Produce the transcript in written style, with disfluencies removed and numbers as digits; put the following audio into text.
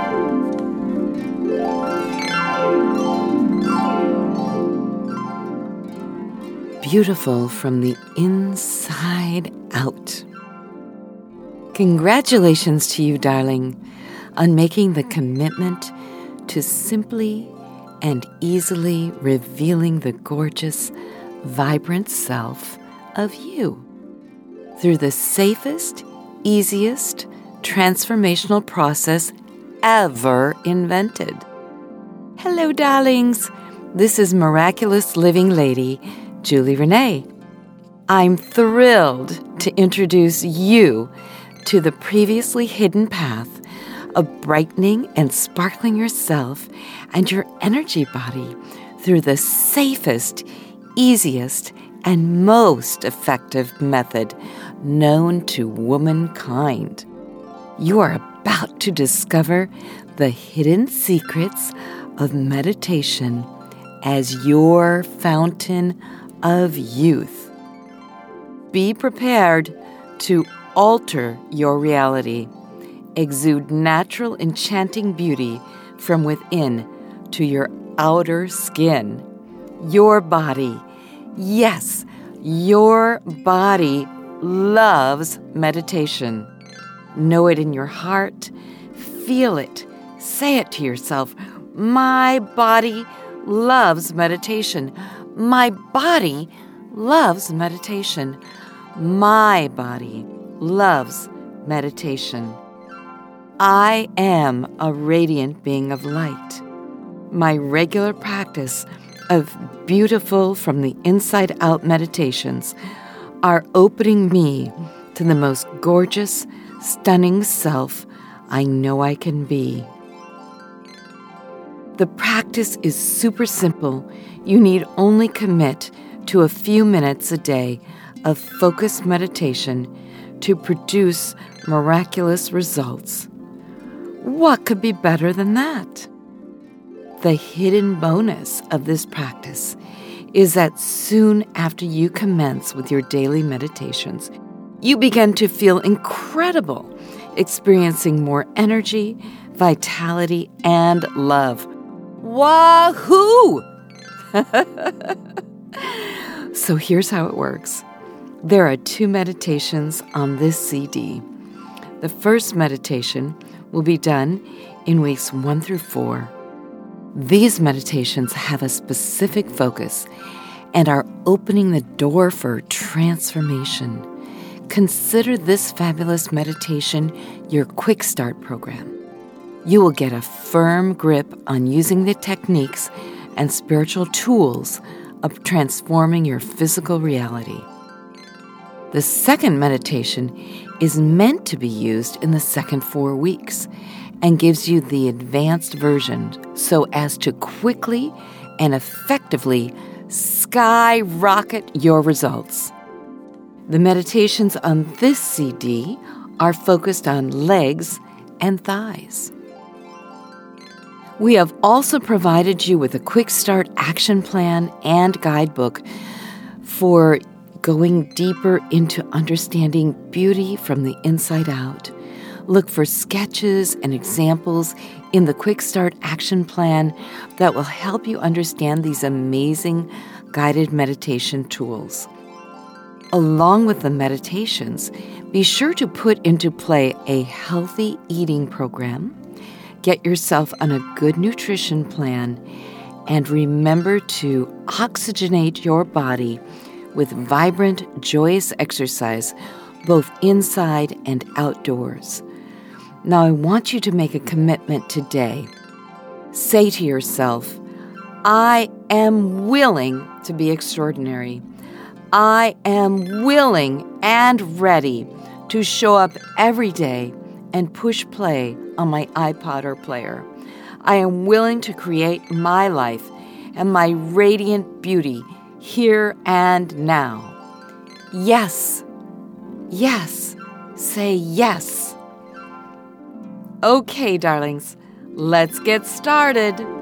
Beautiful from the inside out. Congratulations to you, darling, on making the commitment to simply and easily revealing the gorgeous, vibrant self of you through the safest, easiest transformational process ever invented. Hello, darlings. This is Miraculous Living Lady, Julie Renee. I'm thrilled to introduce you to the previously hidden path of brightening and sparkling yourself and your energy body through the safest, easiest, and most effective method known to womankind. You are about to discover the hidden secrets of meditation as your fountain of youth. Be prepared to alter your reality, exude natural, enchanting beauty from within to your outer skin. Your body, yes, your body loves meditation. Know it in your heart, feel it, say it to yourself. My body loves meditation. My body loves meditation. My body loves meditation. I am a radiant being of light. My regular practice of beautiful from the inside out meditations are opening me to the most gorgeous, stunning self I know I can be. The practice is super simple. You need only commit to a few minutes a day of focused meditation to produce miraculous results. What could be better than that? The hidden bonus of this practice is that soon after you commence with your daily meditations, you begin to feel incredible, experiencing more energy, vitality, and love. Wahoo! So here's how it works. There are 2 meditations on this CD. The first meditation will be done in weeks 1 through 4. These meditations have a specific focus and are opening the door for transformation. Consider this fabulous meditation your Quick Start program. You will get a firm grip on using the techniques and spiritual tools of transforming your physical reality. The second meditation is meant to be used in the second 4 weeks and gives you the advanced version so as to quickly and effectively skyrocket your results. The meditations on this CD are focused on legs and thighs. We have also provided you with a Quick Start action plan and guidebook for going deeper into understanding beauty from the inside out. Look for sketches and examples in the Quick Start action plan that will help you understand these amazing guided meditation tools. Along with the meditations, be sure to put into play a healthy eating program, get yourself on a good nutrition plan, and remember to oxygenate your body with vibrant, joyous exercise, both inside and outdoors. Now, I want you to make a commitment today. Say to yourself, I am willing to be extraordinary. I am willing and ready to show up every day and push play on my iPod or player. I am willing to create my life and my radiant beauty here and now. Yes. Yes. Say yes. Okay, darlings, let's get started.